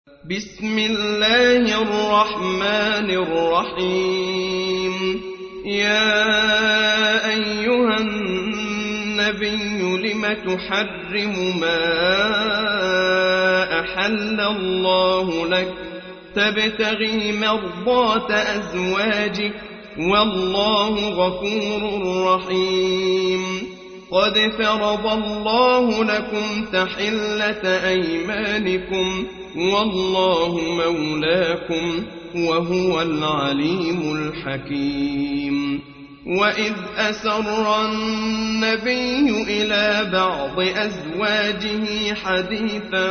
بسم الله الرحمن الرحيم. يا أيها النبي لم تحرم ما أحل الله لك تبتغي مرضات أزواجك والله غفور رحيم. قد فرض الله لكم تحلة أيمانكم والله مولاكم وهو العليم الحكيم. وإذ أسر النبي إلى بعض أزواجه حديثا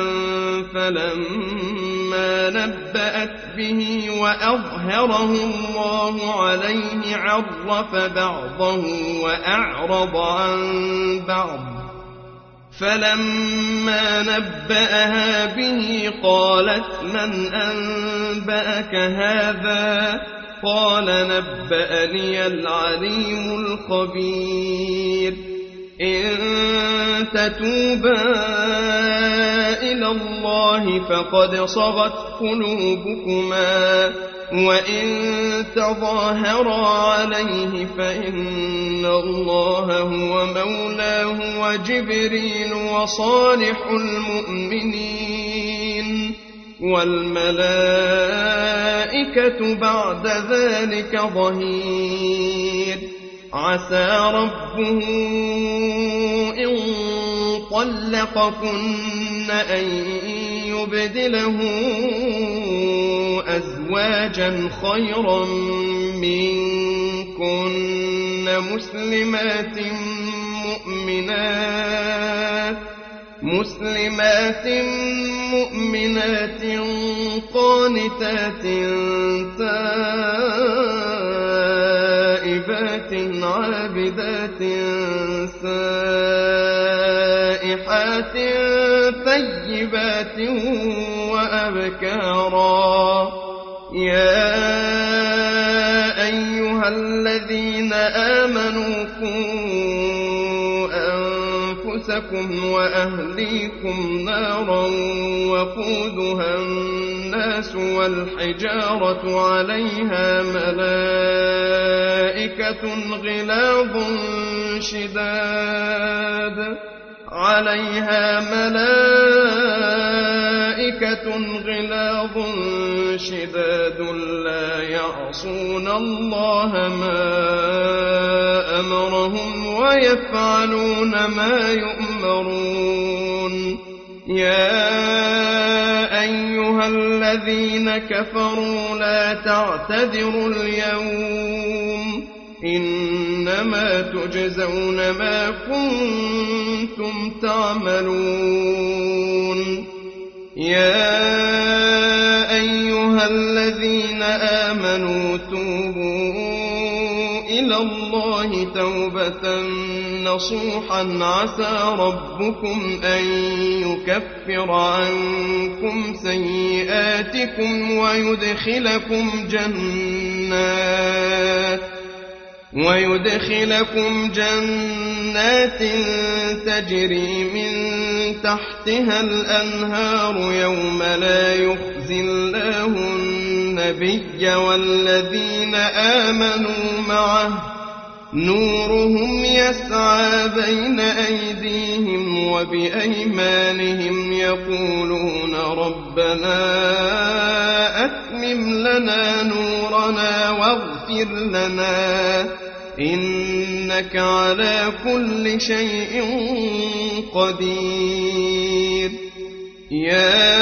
فلما نبأت به وأظهره الله عليه عرف بعضه وأعرض عن بعض، فلما نبأها به قالت من أنبأك هذا؟ قال نبأني العليم الخبير. إن تتوبا إلى الله فقد صغت قلوبكما وإن تظاهرا عليه فإن الله هو مولاه وجبريل وصالح المؤمنين والملائكة بعد ذلك ظهير. عسى ربه إن طلقكن أن يبدله أزواجا خيرا منكن مسلمات مؤمنات قانتات تائبات عابدات سائحات ثيبات وأبكارا. يا أيها الذين آمنوا قوا أنفسكم وأهليكم نارا وقودها الناس والحجارة عليها ملائكة غلاظ شداد لا يعصون الله ما أمرهم ويفعلون ما يؤمرون. يا أيها الذين كفروا لا تعتذروا اليوم إنما تجزون ما كنتم تعملون. يا أيها الذين آمنوا توبوا إلى الله توبة نصوحا عسى ربكم أن يكفر عنكم سيئاتكم ويدخلكم جنات تجري من تحتها الأنهار يوم لا يخزي الله النبي والذين آمنوا معه نورهم يسعى بين أيديهم وبأيمانهم يقولون ربنا أتمم لنا نورنا واغفر لنا إنك على كل شيء قدير. يا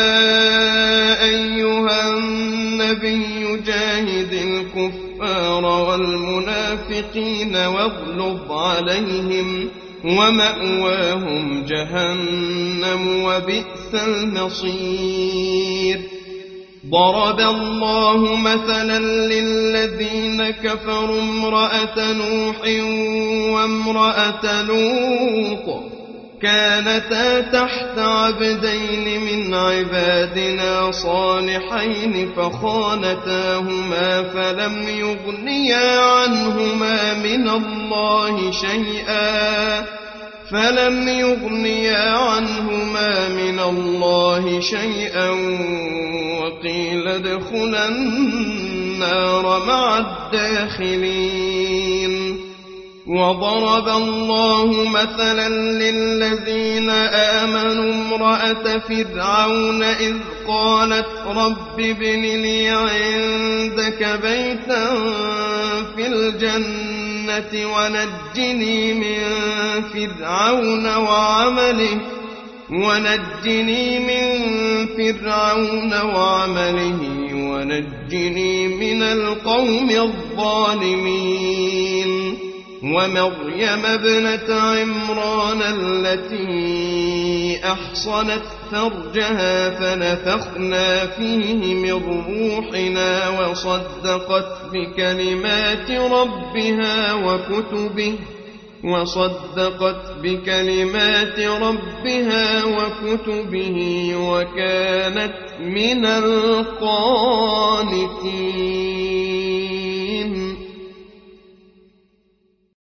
أيها النبي جاهد الكفار والمنافقين واغلظ عليهم ومأواهم جهنم وبئس المصير. ضرب الله مثلا للذين كفروا امرأة نوح وامرأة لوط كانتا تحت عبدين من عبادنا صالحين فخانتاهما فلم يغنيا عنهما من الله شيئا فلم يغنيا عنهما من الله شيئا وقيل ادخلا النار مع الداخلين. وضرب الله مثلا للذين آمنوا امرأة فرعون إذ قالت رب ابن لي عندك بيتا في الجنة ونجني من فرعون وعمله ونجني من القوم الظالمين. ومريم ابنة عمران التي أحصنت فرجها فنفخنا فيه من روحنا وصدقت بكلمات ربها وكتبه وكانت من القانتين.